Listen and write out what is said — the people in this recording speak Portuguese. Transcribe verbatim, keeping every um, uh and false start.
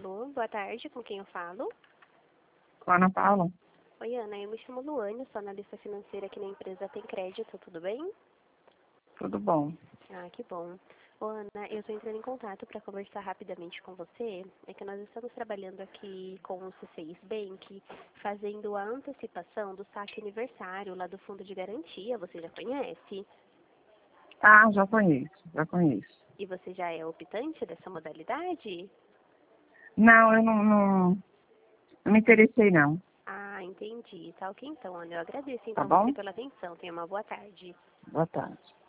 Alô, boa tarde, com quem eu falo? Com a Ana Paula? Oi, Ana, eu me chamo Luane, sou analista financeira aqui na empresa Tem Crédito, tudo bem? Tudo bom. Ah, que bom. Ô, Ana, eu estou entrando em contato para conversar rapidamente com você. É que nós estamos trabalhando aqui com o C seis Bank, fazendo a antecipação do saque aniversário lá do Fundo de Garantia, você já conhece? Ah, já conheço, já conheço. E você já é optante dessa modalidade? Não, eu não, não, não me interessei, não. Ah, entendi. Tá ok então, Ana. Eu agradeço Tá então você bom? pela atenção. Tenha uma boa tarde. Boa tarde.